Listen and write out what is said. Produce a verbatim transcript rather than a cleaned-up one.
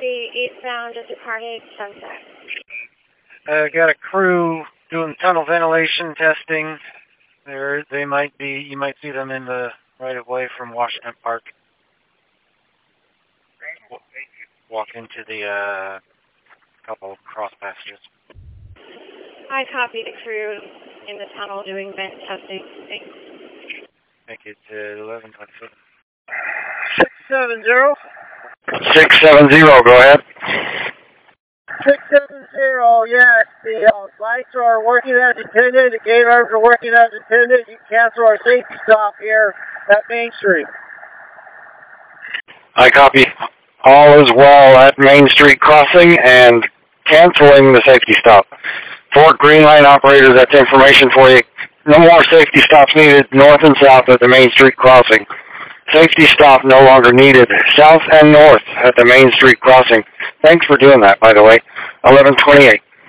forty eastbound at departed Sunset. Uh, got a crew doing tunnel ventilation testing. There, they might be. You might see them in the right of way from Washington Park. Walk into the uh, couple cross passages. I copy the crew in the tunnel doing vent testing. Thanks. Make it uh, eleven twenty-seven. six seven zero. six seven zero, go ahead. six seven zero, yes. The uh, lights are working as intended. The gate arms are working as intended. You cancel our safety stop here at Main Street. I copy. All is well at Main Street crossing and canceling the safety stop. Fort Green Line operators, that's information for you. No more safety stops needed north and south at the Main Street crossing. Safety stop no longer needed south and north at the Main Street crossing. Thanks for doing that, by the way. eleven twenty-eight.